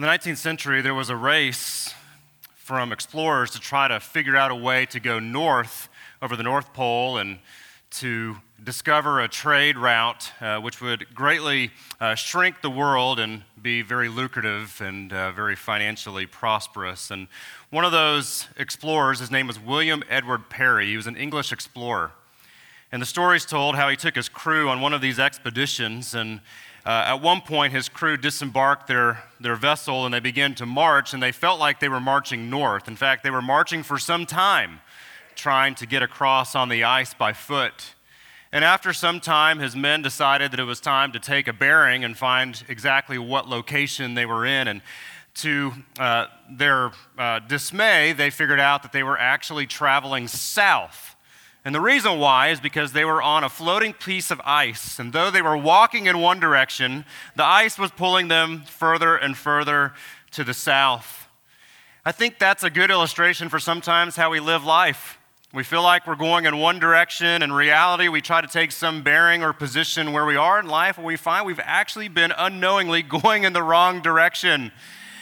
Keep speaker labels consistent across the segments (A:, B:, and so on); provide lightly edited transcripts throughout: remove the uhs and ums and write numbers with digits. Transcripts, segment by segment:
A: In the 19th century, there was a race from explorers to try to figure out a way to go north over the North Pole and to discover a trade route which would greatly shrink the world and be very lucrative and very financially prosperous. And one of those explorers, his name was William Edward Parry. He was an English explorer. And the story's told how he took his crew on one of these expeditions, and at one point his crew disembarked their vessel and they began to march, and they felt like they were marching north. In fact, they were marching for some time, trying to get across on the ice by foot. And after some time, his men decided that it was time to take a bearing and find exactly what location they were in. And to their dismay, they figured out that they were actually traveling south. And the reason why is because they were on a floating piece of ice. And though they were walking in one direction, the ice was pulling them further and further to the south. I think that's a good illustration for sometimes how we live life. We feel like we're going in one direction. In reality, we try to take some bearing or position where we are in life, and we find we've actually been unknowingly going in the wrong direction.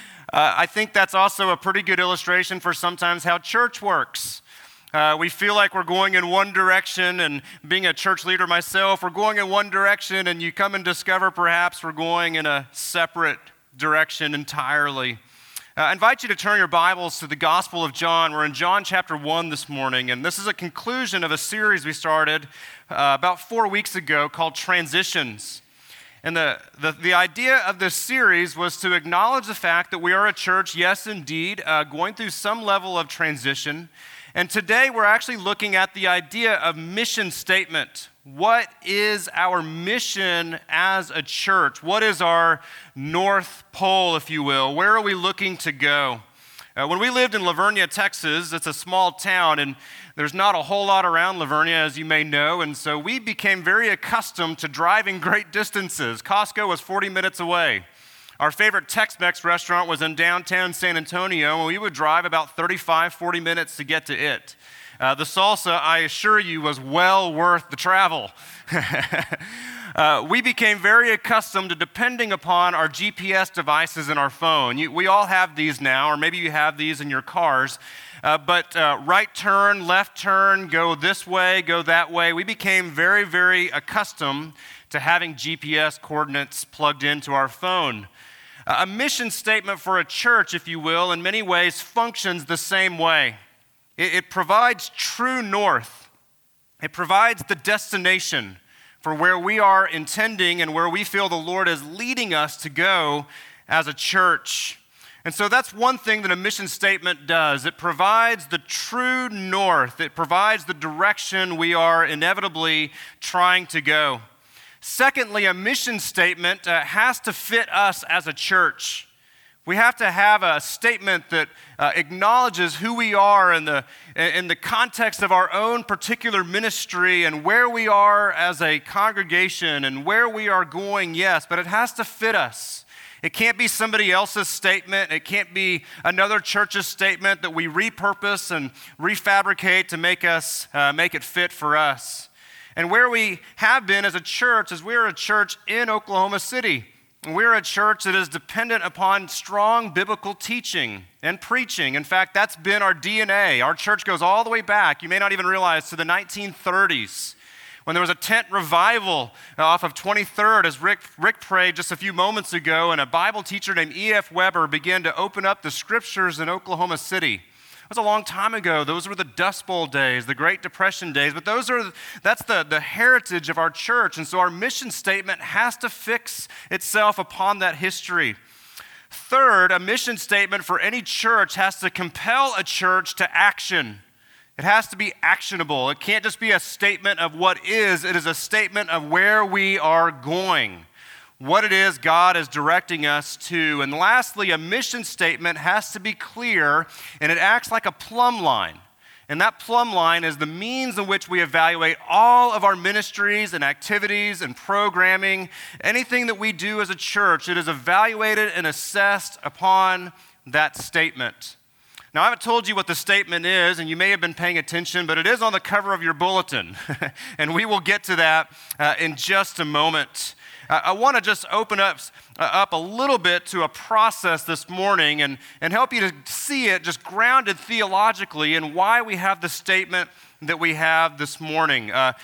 A: I think that's also a pretty good illustration for sometimes how church works. We feel like we're going in one direction, and being a church leader myself, we're going in one direction, and you come and discover perhaps we're going in a separate direction entirely. I invite you to turn your Bibles to the Gospel of John. We're in John chapter 1 this morning, and this is a conclusion of a series we started about 4 weeks ago called Transitions. And the idea of this series was to acknowledge the fact that we are a church, yes indeed, going through some level of transition. And today we're actually looking at the idea of mission statement. What is our mission as a church? What is our North Pole, if you will? Where are we looking to go? When we lived in Lavernia, Texas, it's a small town, and there's not a whole lot around Lavernia, as you may know, and so we became very accustomed to driving great distances. Costco was 40 minutes away. Our favorite Tex-Mex restaurant was in downtown San Antonio, and we would drive about 35, 40 minutes to get to it. The salsa, I assure you, was well worth the travel. We became very accustomed to depending upon our GPS devices in our phone. We all have these now, or maybe you have these in your cars. But right turn, left turn, go this way, go that way. We became very, very accustomed to having GPS coordinates plugged into our phone. A mission statement for a church, if you will, in many ways functions the same way. It provides true north. It provides the destination for where we are intending and where we feel the Lord is leading us to go as a church. And so that's one thing that a mission statement does. It provides the true north. It provides the direction we are inevitably trying to go. Secondly, a mission statement has to fit us as a church. We have to have a statement that acknowledges who we are in the context of our own particular ministry and where we are as a congregation and where we are going, yes, but it has to fit us. It can't be somebody else's statement. It can't be another church's statement that we repurpose and refabricate to make it fit for us. And where we have been as a church is we're a church in Oklahoma City. We're a church that is dependent upon strong biblical teaching and preaching. In fact, that's been our DNA. Our church goes all the way back, you may not even realize, to the 1930s, when there was a tent revival off of 23rd, as Rick prayed just a few moments ago, and a Bible teacher named E.F. Weber began to open up the scriptures in Oklahoma City. It was a long time ago. Those were the Dust Bowl days, the Great Depression days, but that's the heritage of our church, and so our mission statement has to fix itself upon that history. Third, a mission statement for any church has to compel a church to action. It has to be actionable. It can't just be a statement of what is. It is a statement of where we are going, what it is God is directing us to. And lastly, a mission statement has to be clear, and it acts like a plumb line. And that plumb line is the means in which we evaluate all of our ministries and activities and programming. Anything that we do as a church, it is evaluated and assessed upon that statement. Now, I haven't told you what the statement is, and you may have been paying attention, but it is on the cover of your bulletin, and we will get to that in just a moment. I want to just open up a little bit to a process this morning and help you to see it just grounded theologically in why we have the statement that we have this morning.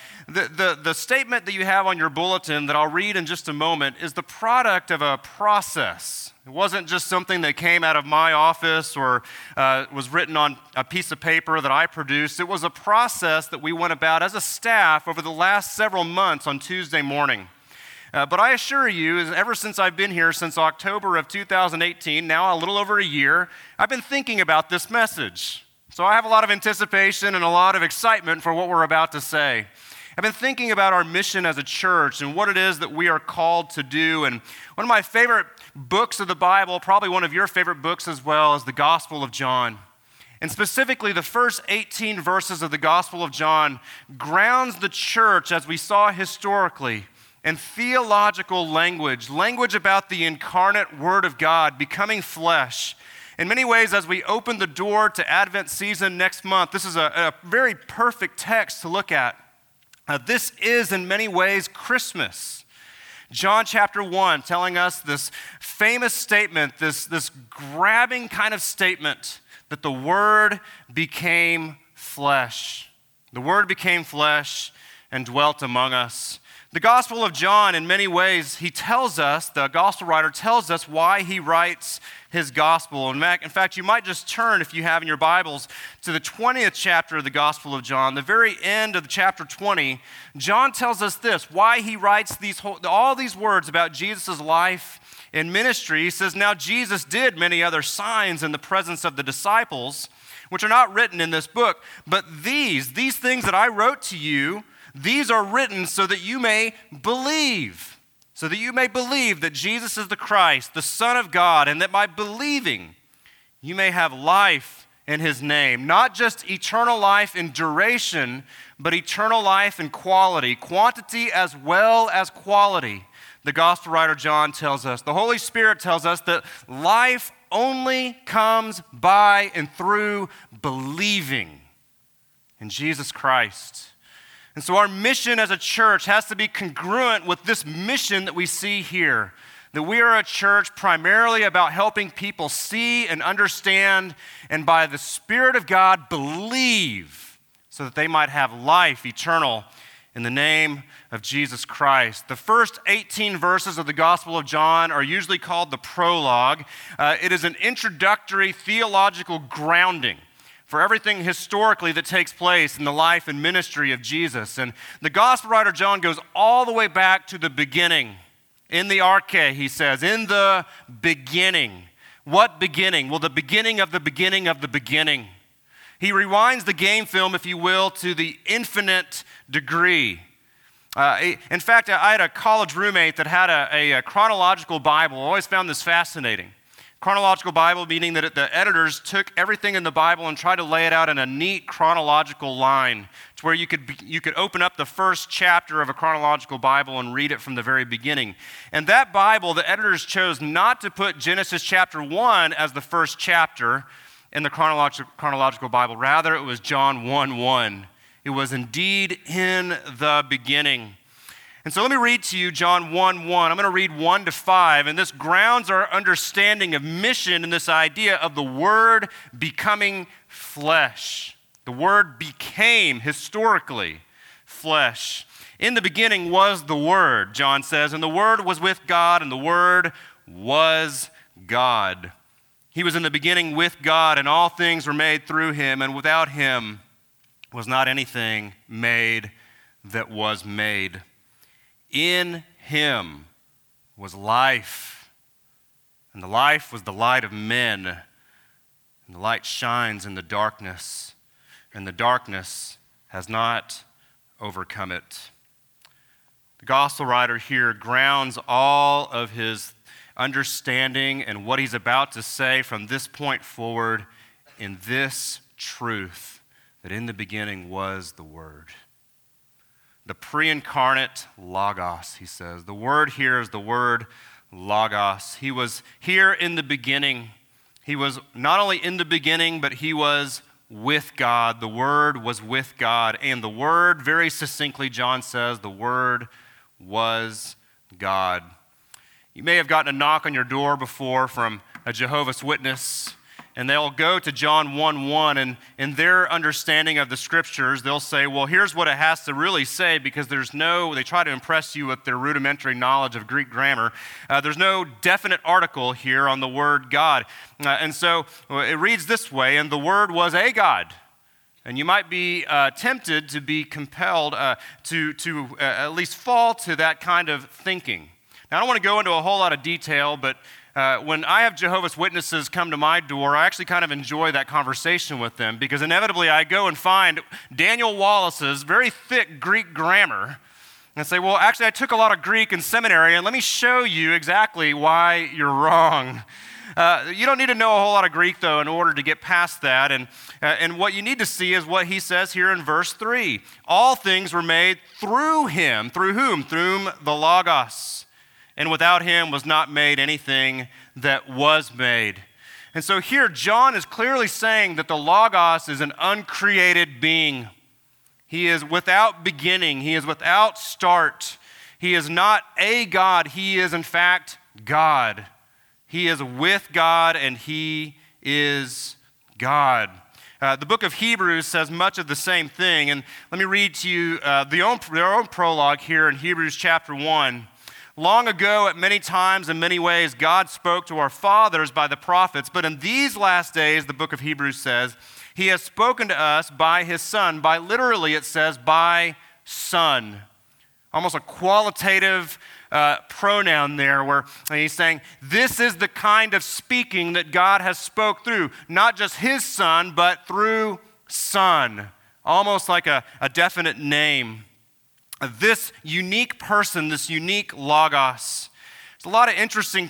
A: The statement that you have on your bulletin that I'll read in just a moment is the product of a process. It wasn't just something that came out of my office or was written on a piece of paper that I produced. It was a process that we went about as a staff over the last several months on Tuesday morning. But I assure you, ever since I've been here, since October of 2018, now a little over a year, I've been thinking about this message. So I have a lot of anticipation and a lot of excitement for what we're about to say. I've been thinking about our mission as a church and what it is that we are called to do. And one of my favorite books of the Bible, probably one of your favorite books as well, is the Gospel of John. And specifically, the first 18 verses of the Gospel of John grounds the church, as we saw historically, in theological language about the incarnate Word of God becoming flesh. In many ways, as we open the door to Advent season next month, this is a very perfect text to look at. This is, in many ways, Christmas. John chapter 1 telling us this famous statement, this grabbing kind of statement that the Word became flesh. The Word became flesh and dwelt among us. The Gospel of John, in many ways, he tells us, the gospel writer tells us why he writes his gospel. In fact, you might just turn, if you have in your Bibles, to the 20th chapter of the Gospel of John. The very end of the chapter 20, John tells us this, why he writes all these words about Jesus' life and ministry. He says, now Jesus did many other signs in the presence of the disciples, which are not written in this book, but these things that I wrote to you, these are written so that you may believe, that Jesus is the Christ, the Son of God, and that by believing you may have life in his name. Not just eternal life in duration, but eternal life in quality, quantity as well as quality. The gospel writer John tells us, the Holy Spirit tells us that life only comes by and through believing in Jesus Christ. And so our mission as a church has to be congruent with this mission that we see here, that we are a church primarily about helping people see and understand and by the Spirit of God believe so that they might have life eternal in the name of Jesus Christ. The first 18 verses of the Gospel of John are usually called the prologue. It is an introductory theological grounding for everything historically that takes place in the life and ministry of Jesus. And the gospel writer John goes all the way back to the beginning. In the arche, he says, in the beginning. What beginning? Well, the beginning of the beginning of the beginning. He rewinds the game film, if you will, to the infinite degree. In fact, I had a college roommate that had a chronological Bible. I always found this fascinating. Chronological Bible, meaning that the editors took everything in the Bible and tried to lay it out in a neat chronological line to where you could open up the first chapter of a chronological Bible and read it from the very beginning. And that Bible, the editors chose not to put Genesis chapter 1 as the first chapter in the chronological Bible. Rather, it was John 1:1. It was indeed in the beginning. And so let me read to you John 1:1. I'm going to read 1 to 5, and this grounds our understanding of mission in this idea of the Word becoming flesh. The Word became, historically, flesh. In the beginning was the Word, John says, and the Word was with God, and the Word was God. He was in the beginning with God, and all things were made through him, and without him was not anything made that was made. In him was life, and the life was the light of men, and the light shines in the darkness, and the darkness has not overcome it. The gospel writer here grounds all of his understanding and what he's about to say from this point forward in this truth, that in the beginning was the Word. The pre-incarnate Logos, he says. The word here is the word Logos. He was here in the beginning. He was not only in the beginning, but he was with God. The Word was with God. And the Word, very succinctly, John says, the Word was God. You may have gotten a knock on your door before from a Jehovah's Witness, and they'll go to John 1:1, and in their understanding of the scriptures, they'll say, well, here's what it has to really say, because they try to impress you with their rudimentary knowledge of Greek grammar. There's no definite article here on the word God. And so it reads this way, and the Word was a God. And you might be tempted to be compelled to at least fall to that kind of thinking. Now, I don't want to go into a whole lot of detail, but when I have Jehovah's Witnesses come to my door, I actually kind of enjoy that conversation with them, because inevitably I go and find Daniel Wallace's very thick Greek grammar and say, well, actually I took a lot of Greek in seminary, and let me show you exactly why you're wrong. You don't need to know a whole lot of Greek, though, in order to get past that. And what you need to see is what he says here in verse 3. All things were made through him. Through whom? Through the Logos. And without him was not made anything that was made. And so here, John is clearly saying that the Logos is an uncreated being. He is without beginning. He is without start. He is not a God. He is, in fact, God. He is with God, and he is God. The book of Hebrews says much of the same thing. And let me read to you their own prologue here in Hebrews chapter 1. Long ago, at many times and many ways, God spoke to our fathers by the prophets, but in these last days, the book of Hebrews says, he has spoken to us by his Son. By literally, it says, by Son. Almost a qualitative pronoun there where he's saying, this is the kind of speaking that God has spoke through, not just his Son, but through Son. Almost like a definite name. This unique person, this unique Logos. There's a lot of interesting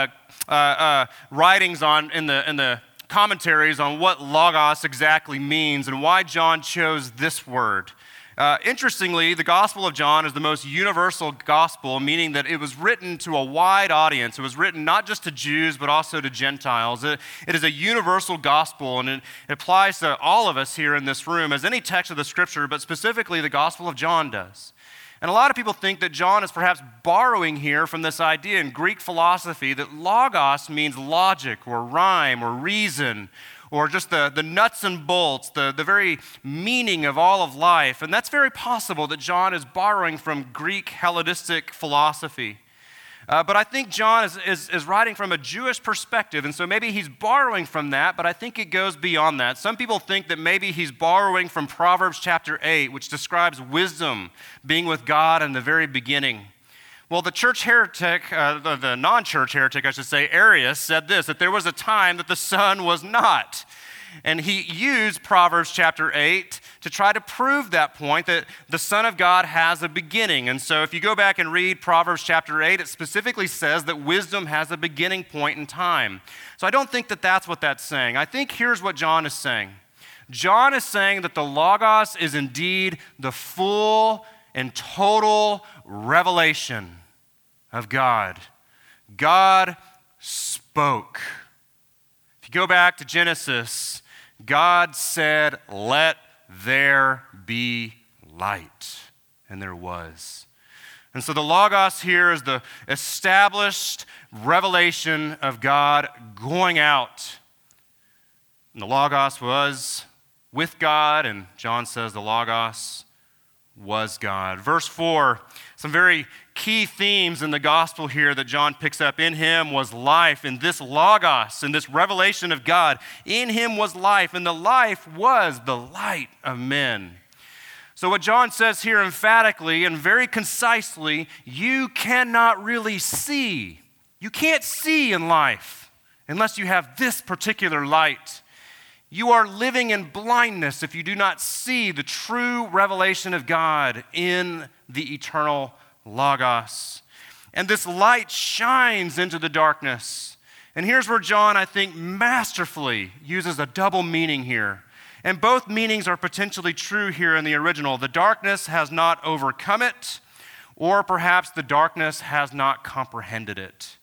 A: writings in the commentaries on what Logos exactly means and why John chose this word. Interestingly, the Gospel of John is the most universal gospel, meaning that it was written to a wide audience. It was written not just to Jews, but also to Gentiles. It is a universal gospel, and it applies to all of us here in this room, as any text of the Scripture, but specifically the Gospel of John does. And a lot of people think that John is perhaps borrowing here from this idea in Greek philosophy that logos means logic or rhyme or reason, or just the nuts and bolts, the very meaning of all of life. And that's very possible that John is borrowing from Greek Hellenistic philosophy. But I think John is writing from a Jewish perspective, and so maybe he's borrowing from that, but I think it goes beyond that. Some people think that maybe he's borrowing from Proverbs chapter 8, which describes wisdom being with God in the very beginning. Well, the church heretic, the non-church heretic, I should say, Arius, said this, that there was a time that the Son was not. And he used Proverbs chapter 8 to try to prove that point, that the Son of God has a beginning. And so if you go back and read Proverbs chapter 8, it specifically says that wisdom has a beginning point in time. So I don't think that that's what that's saying. I think here's what John is saying. John is saying that the Logos is indeed the full and total revelation of God. God spoke. If you go back to Genesis, God said, let there be light. And there was. And so the Logos here is the established revelation of God going out. And the Logos was with God, and John says the Logos was God. Verse 4, some very key themes in the gospel here that John picks up. In him was life, in this Logos, in this revelation of God. In him was life, and the life was the light of men. So what John says here emphatically and very concisely, you cannot really see. You can't see in life unless you have this particular light. You are living in blindness if you do not see the true revelation of God in the eternal Logos. And this light shines into the darkness. And here's where John, I think, masterfully uses a double meaning here. And both meanings are potentially true here in the original. The darkness has not overcome it, or perhaps the darkness has not comprehended it.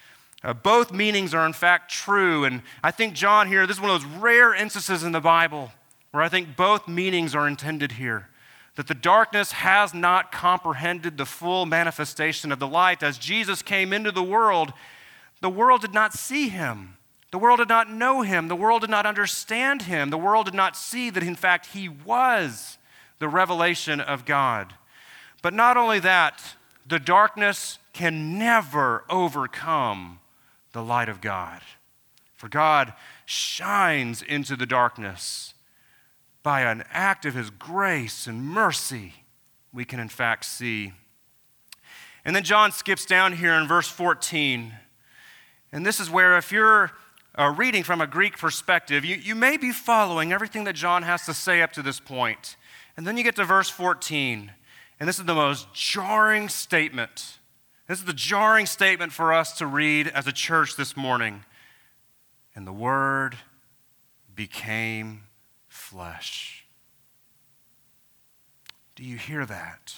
A: Both meanings are in fact true, and I think John here, this is one of those rare instances in the Bible where I think both meanings are intended here. that the darkness has not comprehended the full manifestation of the light. As Jesus came into the world did not see him. The world did not know him. The world did not understand him. The world did not see that, in fact, he was the revelation of God. But not only that, the darkness can never overcome the light of God. For God shines into the darkness. By an act of his grace and mercy, we can in fact see. And then John skips down here in verse 14. And this is where, if you're reading from a Greek perspective, you may be following everything that John has to say up to this point. And then you get to verse 14. And this is the most jarring statement. This is the jarring statement for us to read as a church this morning. And the Word became flesh. Do you hear that?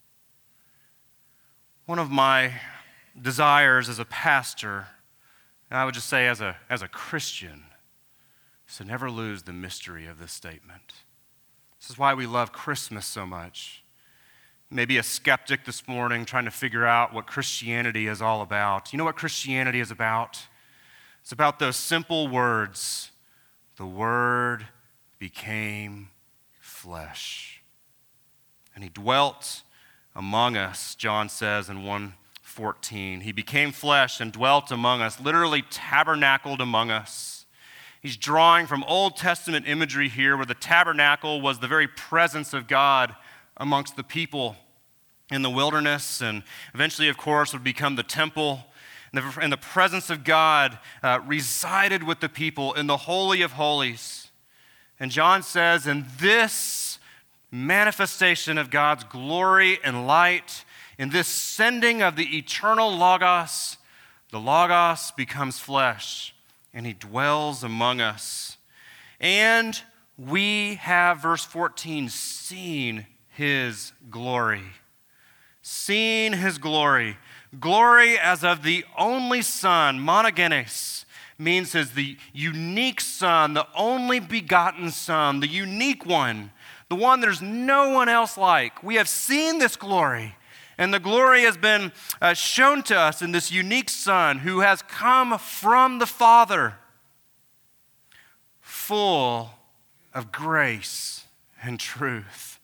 A: One of my desires as a pastor, and I would just say as a Christian, is to never lose the mystery of this statement. This is why we love Christmas so much. Maybe a skeptic this morning trying to figure out what Christianity is all about. You know what Christianity is about? It's about those simple words, the Word became flesh. And he dwelt among us, John says in 1:14. He became flesh and dwelt among us, literally tabernacled among us. He's drawing from Old Testament imagery here, where the tabernacle was the very presence of God amongst the people in the wilderness, and eventually, of course, would become the temple. And the presence of God resided with the people in the Holy of Holies. And John says, in this manifestation of God's glory and light, in this sending of the eternal Logos, the Logos becomes flesh, and he dwells among us. And we have, verse 14, seen his glory. Seen his glory. Glory as of the only Son, monogenes, means as the unique Son, the only begotten Son, the unique one, the one there's no one else like. We have seen this glory, and the glory has been shown to us in this unique Son who has come from the Father, full of grace and truth.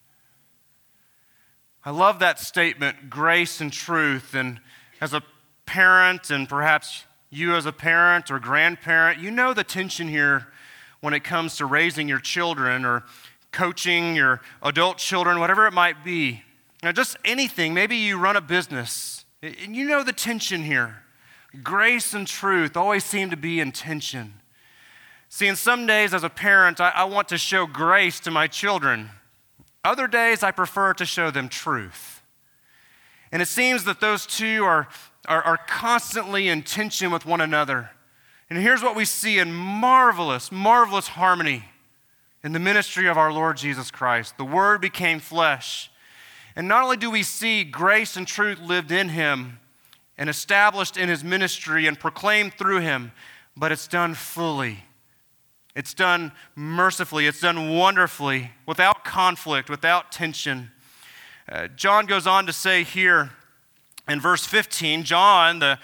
A: I love that statement, grace and truth. And as a parent, and perhaps you as a parent or grandparent, you know the tension here when it comes to raising your children or coaching your adult children, whatever it might be. Just anything. Maybe you run a business, and you know the tension here. Grace and truth always seem to be in tension. See, in some days as a parent, I want to show grace to my children. Other days, I prefer to show them truth. And it seems that those two are constantly in tension with one another. And here's what we see in marvelous, marvelous harmony in the ministry of our Lord Jesus Christ. The Word became flesh. And not only do we see grace and truth lived in him and established in his ministry and proclaimed through him, but it's done fully. It's done mercifully. It's done wonderfully, without conflict, without tension. John goes on to say here in verse 15, John the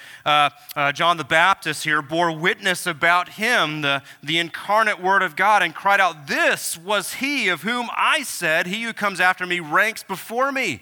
A: Baptist here bore witness about him, the incarnate Word of God, and cried out, "This was he of whom I said, he who comes after me ranks before me."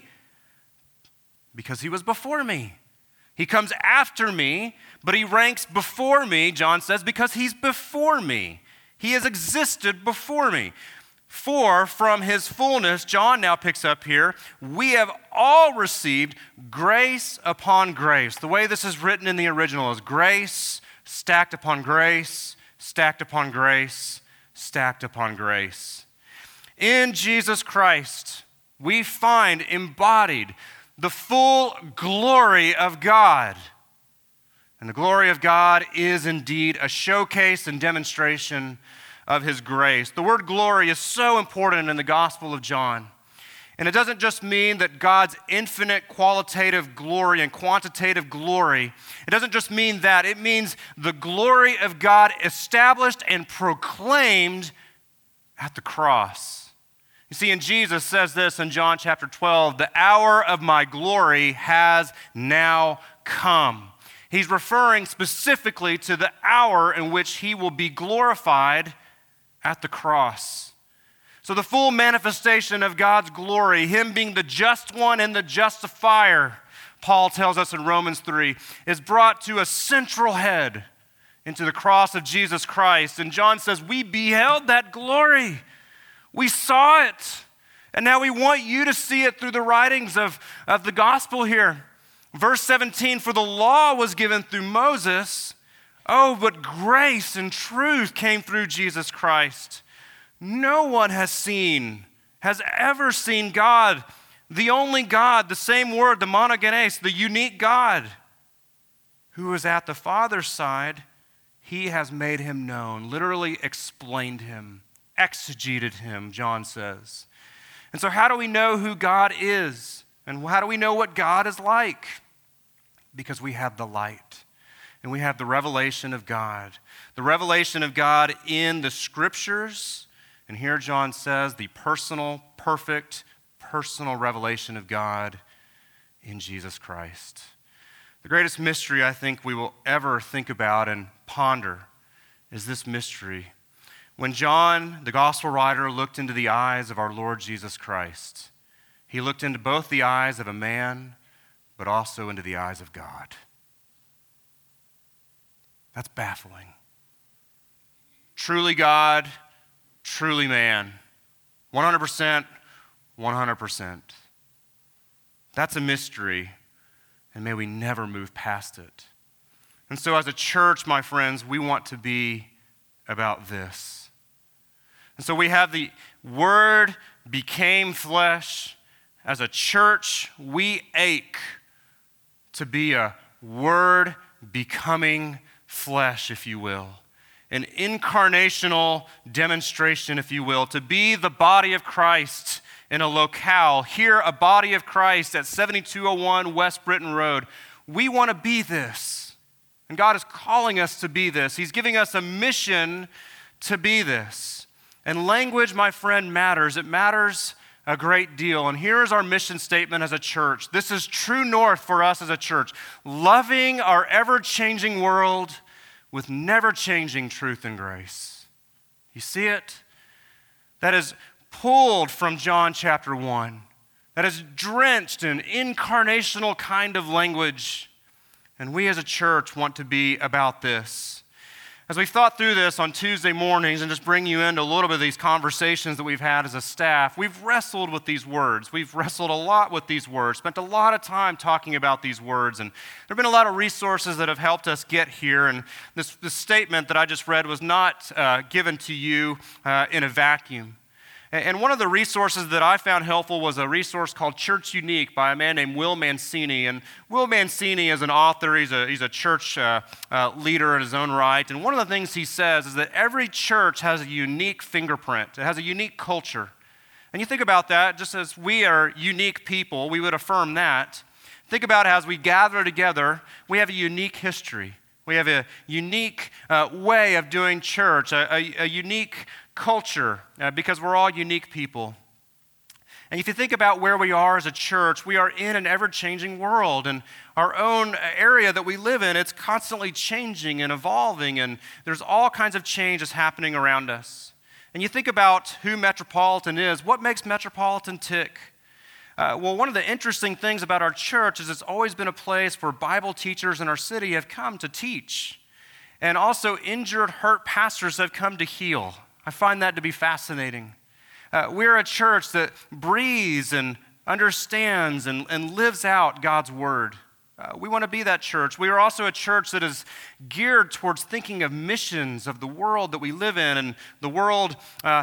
A: Because he was before me. He comes after me, but he ranks before me, John says, because he's before me. He has existed before me. For from his fullness, John now picks up here, we have all received grace upon grace. The way this is written in the original is grace stacked upon grace, stacked upon grace, stacked upon grace. In Jesus Christ, we find embodied the full glory of God. And the glory of God is indeed a showcase and demonstration of his grace. The word glory is so important in the Gospel of John. And it doesn't just mean that God's infinite qualitative glory and quantitative glory. It doesn't just mean that. It means the glory of God established and proclaimed at the cross. You You see, and Jesus says this in John chapter 12, the hour of my glory has now come. He's referring specifically to the hour in which he will be glorified at the cross. So the full manifestation of God's glory, him being the just one and the justifier, Paul tells us in Romans 3, is brought to a central head into the cross of Jesus Christ. And John says, we beheld that glory. We saw it. And now we want you to see it through the writings of the gospel here. Verse 17, for the law was given through Moses. Oh, but grace and truth came through Jesus Christ. No one has ever seen God, the only God, the same word, the monogenes, the unique God, who is at the Father's side. He has made him known, literally explained him, exegeted him, John says. And so how do we know who God is? And how do we know what God is like? Because we have the light. And we have the revelation of God. The revelation of God in the Scriptures. And here John says the personal, perfect, personal revelation of God in Jesus Christ. The greatest mystery I think we will ever think about and ponder is this mystery. When John, the gospel writer, looked into the eyes of our Lord Jesus Christ, he looked into both the eyes of a man, but also into the eyes of God. That's baffling. Truly God, truly man. 100%, 100%. That's a mystery, and may we never move past it. And so as a church, my friends, we want to be about this. And so we have the Word became flesh. As a church, we ache to be a Word becoming flesh, if you will. An incarnational demonstration, if you will, to be the body of Christ in a locale. Here, a body of Christ at 7201 West Britton Road. We want to be this. And God is calling us to be this. He's giving us a mission to be this. And language, my friend, matters. It matters a great deal. And here is our mission statement as a church. This is true north for us as a church. Loving our ever-changing world with never-changing truth and grace. You see it? That is pulled from John chapter 1. That is drenched in incarnational kind of language. And we as a church want to be about this. As we thought through this on Tuesday mornings and just bring you into a little bit of these conversations that we've had as a staff, we've wrestled with these words. We've wrestled a lot with these words, spent a lot of time talking about these words, and there have been a lot of resources that have helped us get here, and this statement that I just read was not given to you in a vacuum. And one of the resources that I found helpful was a resource called Church Unique by a man named Will Mancini. And Will Mancini is an author. He's a church leader in his own right. And one of the things he says is that every church has a unique fingerprint. It has a unique culture. And you think about that, just as we are unique people, we would affirm that. Think about as we gather together, we have a unique history. We have a unique way of doing church, a unique culture, because we're all unique people. And if you think about where we are as a church, we are in an ever-changing world, and our own area that we live in, it's constantly changing and evolving, and there's all kinds of changes happening around us. And you think about who Metropolitan is. What makes Metropolitan tick? Well, one of the interesting things about our church is it's always been a place where Bible teachers in our city have come to teach. And also injured, hurt pastors have come to heal. I find that to be fascinating. We're a church that breathes and understands and lives out God's word. We want to be that church. We are also a church that is geared towards thinking of missions of the world that we live in and the world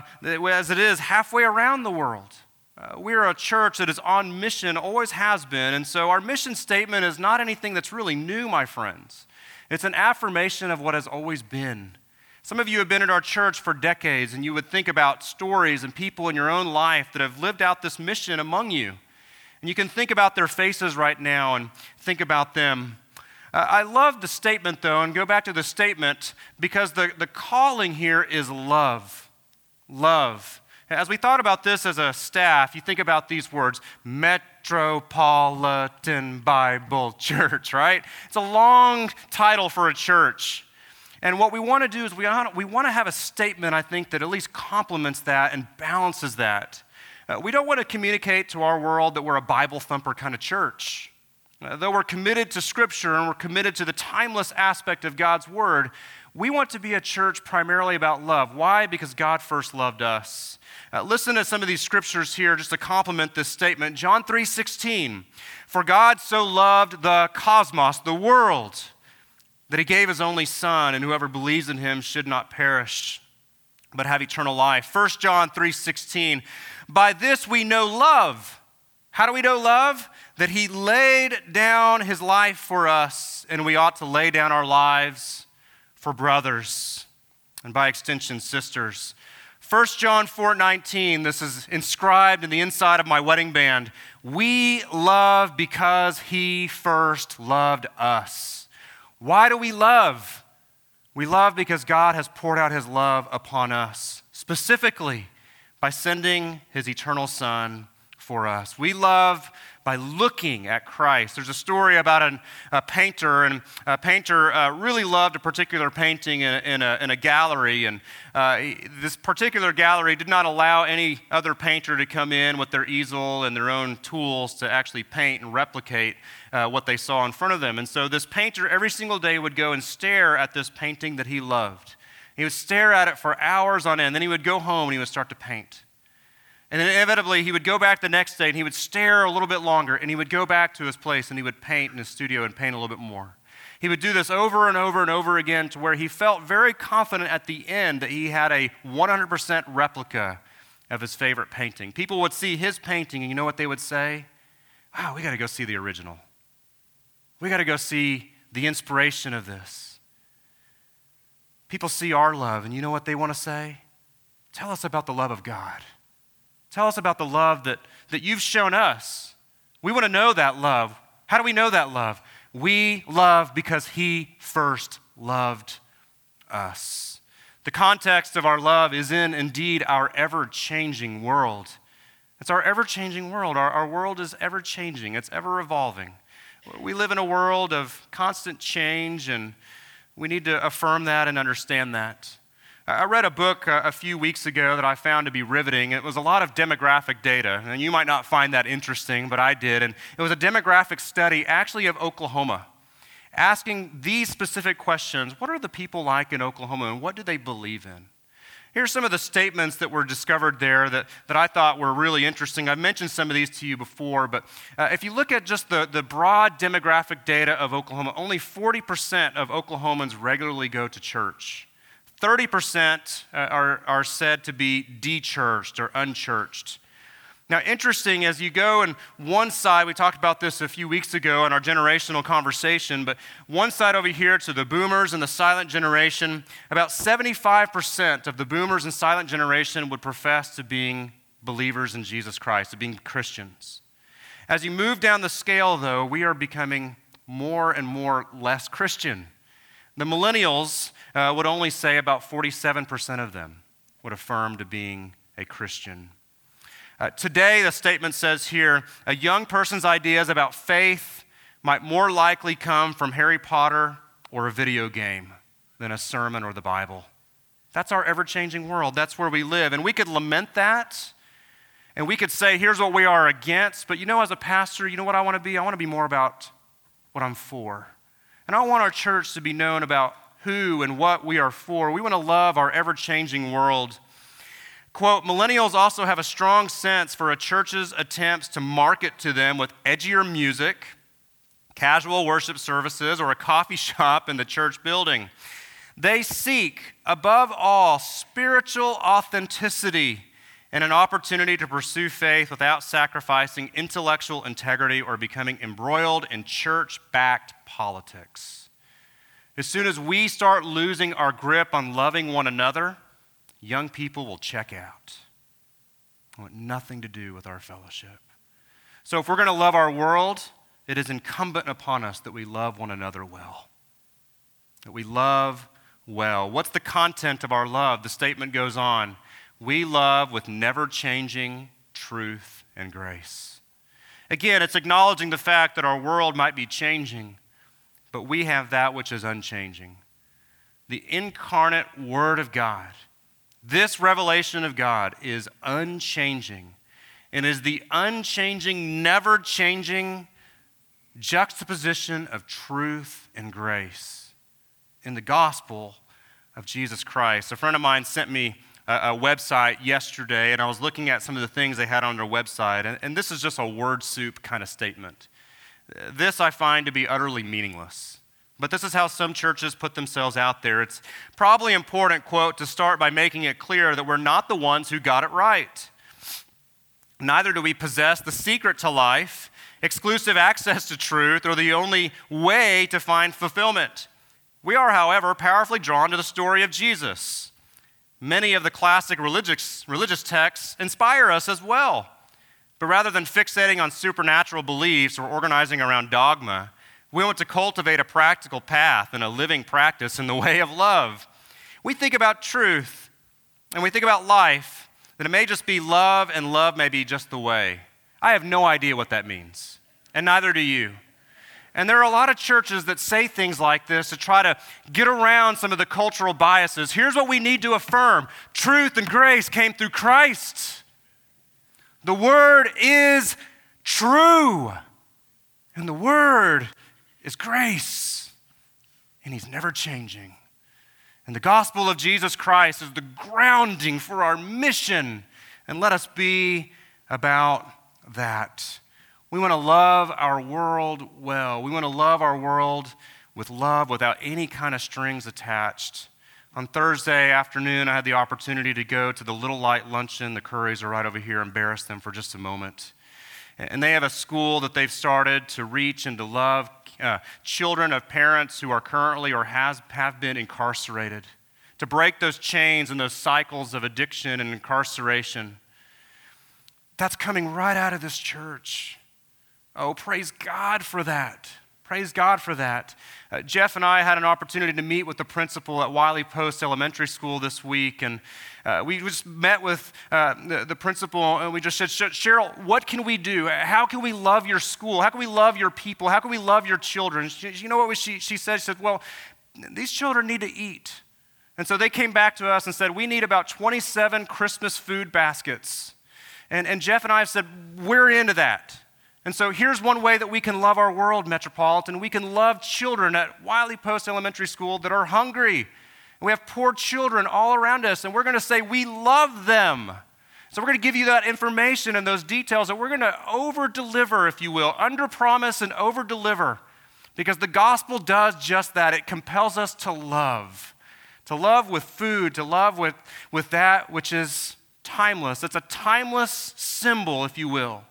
A: as it is halfway around the world. We're a church that is on mission, always has been, and so our mission statement is not anything that's really new, my friends. It's an affirmation of what has always been. Some of you have been at our church for decades, and you would think about stories and people in your own life that have lived out this mission among you. And you can think about their faces right now and think about them. I love the statement, though, and go back to the statement, because the calling here is love. Love. As we thought about this as a staff, you think about these words, Metropolitan Bible Church, right? It's a long title for a church. And what we want to do is we want to have a statement, I think, that at least complements that and balances that. We don't want to communicate to our world that we're a Bible thumper kind of church. Though we're committed to Scripture and we're committed to the timeless aspect of God's Word, we want to be a church primarily about love. Why? Because God first loved us. Listen to some of these scriptures here just to complement this statement. John 3:16, for God so loved the cosmos, the world, that he gave his only Son, and whoever believes in him should not perish, but have eternal life. 1 John 3:16, by this we know love. How do we know love? That he laid down his life for us, and we ought to lay down our lives for brothers, and by extension, sisters. 1 John 4:19, this is inscribed in the inside of my wedding band. We love because he first loved us. Why do we love? We love because God has poured out his love upon us, specifically by sending his eternal Son for us. We love by looking at Christ. There's a story about a painter, and a painter really loved a particular painting in a gallery, and this particular gallery did not allow any other painter to come in with their easel and their own tools to actually paint and replicate what they saw in front of them. And so this painter every single day would go and stare at this painting that he loved. He would stare at it for hours on end. Then he would go home and he would start to paint. And then inevitably, he would go back the next day and he would stare a little bit longer, and he would go back to his place and he would paint in his studio and paint a little bit more. He would do this over and over and over again to where he felt very confident at the end that he had a 100% replica of his favorite painting. People would see his painting and you know what they would say? Wow, we got to go see the original. We got to go see the inspiration of this. People see our love and you know what they want to say? Tell us about the love of God. Tell us about the love that you've shown us. We want to know that love. How do we know that love? We love because he first loved us. The context of our love is in, indeed, our ever-changing world. It's our ever-changing world. Our world is ever-changing. It's ever-evolving. We live in a world of constant change, and we need to affirm that and understand that. I read a book a few weeks ago that I found to be riveting. It was a lot of demographic data, and you might not find that interesting, but I did. And it was a demographic study, actually, of Oklahoma, asking these specific questions. What are the people like in Oklahoma, and what do they believe in? Here's some of the statements that were discovered there that I thought were really interesting. I've mentioned some of these to you before, but if you look at just the broad demographic data of Oklahoma, only 40% of Oklahomans regularly go to church. 30% are said to be de-churched or unchurched. Now, interesting, as you go on one side, we talked about this a few weeks ago in our generational conversation, but one side over here to the boomers and the silent generation, about 75% of the boomers and silent generation would profess to being believers in Jesus Christ, to being Christians. As you move down the scale, though, we are becoming more and more less Christian. The millennials would only say about 47% of them would affirm to being a Christian. Today, the statement says here, a young person's ideas about faith might more likely come from Harry Potter or a video game than a sermon or the Bible. That's our ever-changing world. That's where we live. And we could lament that, and we could say, here's what we are against. But you know, as a pastor, you know what I want to be? I want to be more about what I'm for. And I want our church to be known about who and what we are for. We want to love our ever-changing world. Quote, millennials also have a strong sense for a church's attempts to market to them with edgier music, casual worship services, or a coffee shop in the church building. They seek, above all, spiritual authenticity and an opportunity to pursue faith without sacrificing intellectual integrity or becoming embroiled in church-backed politics. As soon as we start losing our grip on loving one another, young people will check out. I want nothing to do with our fellowship. So if we're going to love our world, it is incumbent upon us that we love one another well. That we love well. What's the content of our love? The statement goes on. We love with never-changing truth and grace. Again, it's acknowledging the fact that our world might be changing, but we have that which is unchanging. The incarnate Word of God, this revelation of God is unchanging and is the unchanging, never-changing juxtaposition of truth and grace in the gospel of Jesus Christ. A friend of mine sent me a website yesterday, and I was looking at some of the things they had on their website, and this is just a word soup kind of statement. This I find to be utterly meaningless. But this is how some churches put themselves out there. It's probably important, quote, to start by making it clear that we're not the ones who got it right. Neither do we possess the secret to life, exclusive access to truth, or the only way to find fulfillment. We are, however, powerfully drawn to the story of Jesus. Many of the classic religious texts inspire us as well. But rather than fixating on supernatural beliefs or organizing around dogma, we want to cultivate a practical path and a living practice in the way of love. We think about truth and we think about life, that it may just be love and love may be just the way. I have no idea what that means, and neither do you. And there are a lot of churches that say things like this to try to get around some of the cultural biases. Here's what we need to affirm. Truth and grace came through Christ. The Word is true, and the Word is grace, and He's never changing. And the gospel of Jesus Christ is the grounding for our mission, and let us be about that. We want to love our world well. We want to love our world with love without any kind of strings attached. On Thursday afternoon, I had the opportunity to go to the Little Light Luncheon. The Currys are right over here. Embarrass them for just a moment. And they have a school that they've started to reach and to love children of parents who are currently or have been incarcerated, to break those chains and those cycles of addiction and incarceration. That's coming right out of this church. Oh, praise God for that. Praise God for that. Jeff and I had an opportunity to meet with the principal at Wiley Post Elementary School this week, and we just met with the principal, and we just said, Cheryl, what can we do? How can we love your school? How can we love your people? How can we love your children? You know what she said? She said, well, these children need to eat. And so they came back to us and said, we need about 27 Christmas food baskets. And Jeff and I have said, we're into that. And so here's one way that we can love our world, Metropolitan. We can love children at Wiley Post Elementary School that are hungry. And we have poor children all around us, and we're going to say we love them. So we're going to give you that information and those details, and we're going to over-deliver, if you will, under-promise and over-deliver, because the gospel does just that. It compels us to love with food, to love with that which is timeless. It's a timeless symbol, if you will,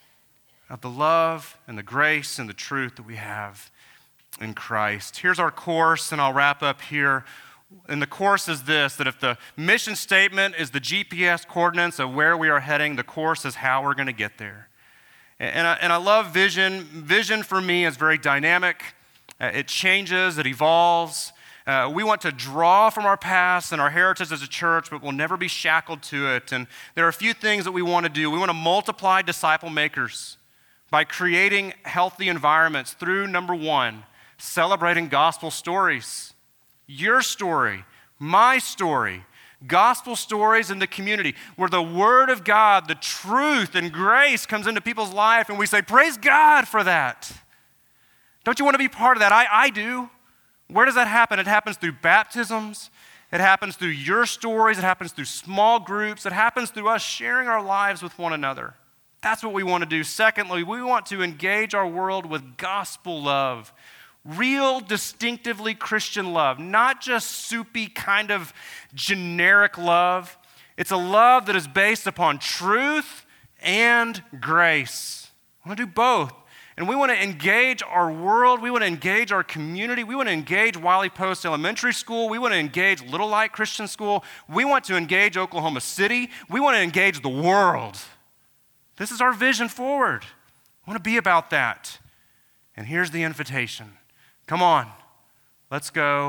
A: of the love and the grace and the truth that we have in Christ. Here's our course, and I'll wrap up here. And the course is this, that if the mission statement is the GPS coordinates of where we are heading, the course is how we're going to get there. And I love vision. Vision for me is very dynamic. It changes, it evolves. We want to draw from our past and our heritage as a church, but we'll never be shackled to it. And there are a few things that we want to do. We want to multiply disciple makers by creating healthy environments through, number one, celebrating gospel stories. Your story, my story, gospel stories in the community where the Word of God, the truth and grace comes into people's life, and we say, praise God for that. Don't you want to be part of that? I do. Where does that happen? It happens through baptisms. It happens through your stories. It happens through small groups. It happens through us sharing our lives with one another. That's what we want to do. Secondly, we want to engage our world with gospel love. Real, distinctively Christian love, not just soupy kind of generic love. It's a love that is based upon truth and grace. We want to do both. And we want to engage our world. We want to engage our community. We want to engage Wiley Post Elementary School. We want to engage Little Light Christian School. We want to engage Oklahoma City. We want to engage the world. This is our vision forward. I want to be about that. And here's the invitation. Come on, let's go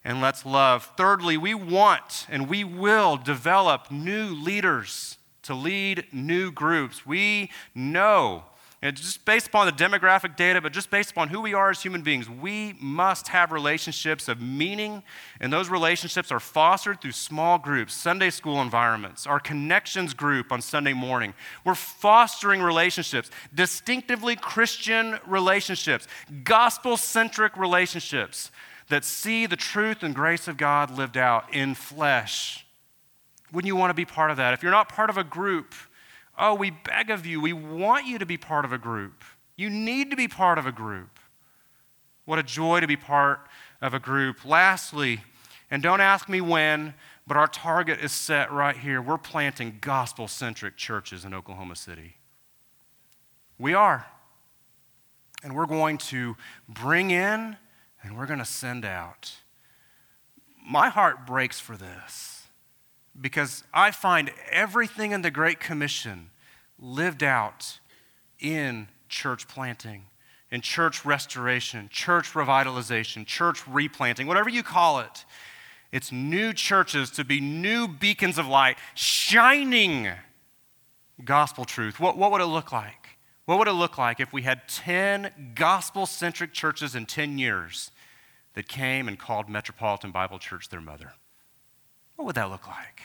A: and let's love. Thirdly, we want and we will develop new leaders to lead new groups. We know, and just based upon the demographic data, but just based upon who we are as human beings, we must have relationships of meaning, and those relationships are fostered through small groups, Sunday school environments, our connections group on Sunday morning. We're fostering relationships, distinctively Christian relationships, gospel-centric relationships that see the truth and grace of God lived out in flesh. Wouldn't you want to be part of that? If you're not part of a group, oh, we beg of you, we want you to be part of a group. You need to be part of a group. What a joy to be part of a group. Lastly, and don't ask me when, but our target is set right here. We're planting gospel-centric churches in Oklahoma City. We are. And we're going to bring in and we're going to send out. My heart breaks for this because I find everything in the Great Commission lived out in church planting, in church restoration, church revitalization, church replanting, whatever you call it. It's new churches to be new beacons of light, shining gospel truth. What would it look like? What would it look like if we had 10 gospel-centric churches in 10 years that came and called Metropolitan Bible Church their mother? What would that look like?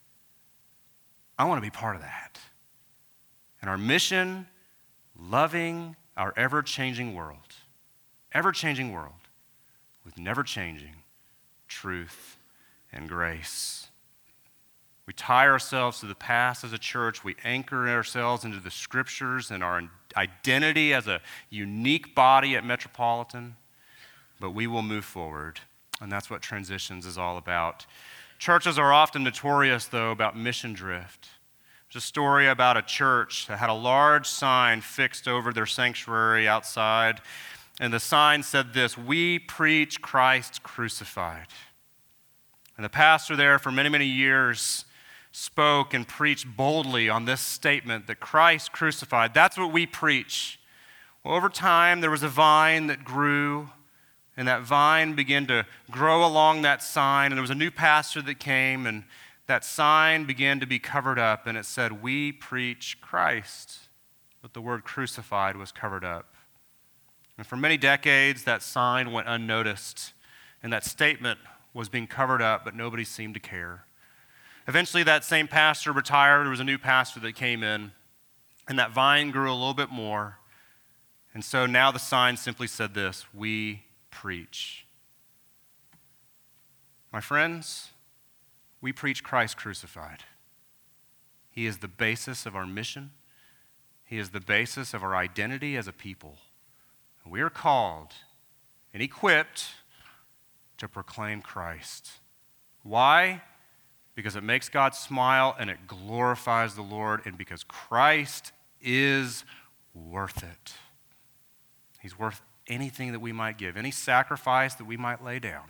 A: I want to be part of that. And our mission, loving our ever-changing world with never-changing truth and grace. We tie ourselves to the past as a church. We anchor ourselves into the scriptures and our identity as a unique body at Metropolitan. But we will move forward, and that's what Transitions is all about. Churches are often notorious, though, about mission drift. There's a story about a church that had a large sign fixed over their sanctuary outside, and the sign said this: "We preach Christ crucified." And the pastor there for many, many years spoke and preached boldly on this statement that Christ crucified, that's what we preach. Well, over time, there was a vine that grew, and that vine began to grow along that sign, and there was a new pastor that came, and that sign began to be covered up, and it said, "We preach Christ," but the word crucified was covered up. And for many decades, that sign went unnoticed, and that statement was being covered up, but nobody seemed to care. Eventually, that same pastor retired. There was a new pastor that came in, and that vine grew a little bit more. And so now the sign simply said this: "We preach." My friends, we preach Christ crucified. He is the basis of our mission. He is the basis of our identity as a people. We are called and equipped to proclaim Christ. Why? Because it makes God smile and it glorifies the Lord, and because Christ is worth it. He's worth anything that we might give, any sacrifice that we might lay down,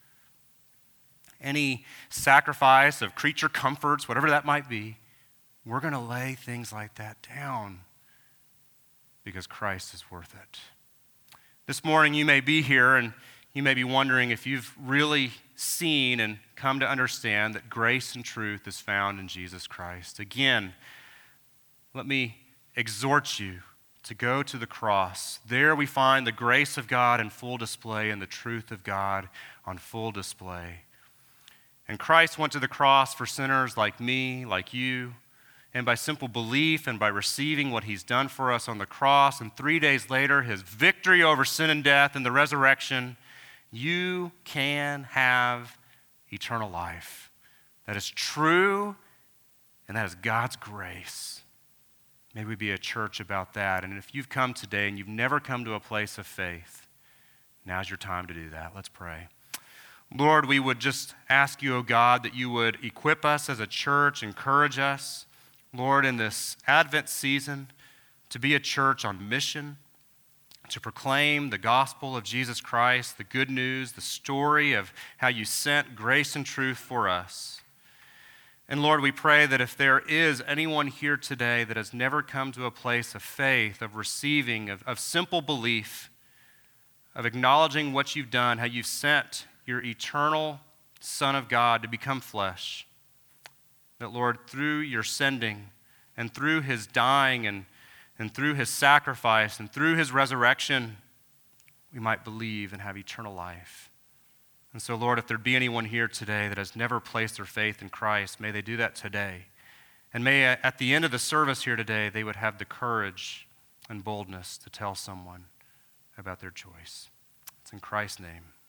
A: any sacrifice of creature comforts, whatever that might be. We're going to lay things like that down because Christ is worth it. This morning you may be here and you may be wondering if you've really seen and come to understand that grace and truth is found in Jesus Christ. Again, let me exhort you to go to the cross. There we find the grace of God in full display and the truth of God on full display. And Christ went to the cross for sinners like me, like you, and by simple belief and by receiving what he's done for us on the cross, and 3 days later, his victory over sin and death and the resurrection, you can have eternal life. That is true, and that is God's grace. May we be a church about that. And if you've come today and you've never come to a place of faith, now's your time to do that. Let's pray. Lord, we would just ask you, oh God, that you would equip us as a church, encourage us, Lord, in this Advent season, to be a church on mission, to proclaim the gospel of Jesus Christ, the good news, the story of how you sent grace and truth for us. And Lord, we pray that if there is anyone here today that has never come to a place of faith, of receiving, of simple belief, of acknowledging what you've done, how you've sent your eternal Son of God to become flesh. That, Lord, through your sending and through his dying and through his sacrifice and through his resurrection, we might believe and have eternal life. And so, Lord, if there be anyone here today that has never placed their faith in Christ, may they do that today. And may at the end of the service here today, they would have the courage and boldness to tell someone about their choice. It's in Christ's name.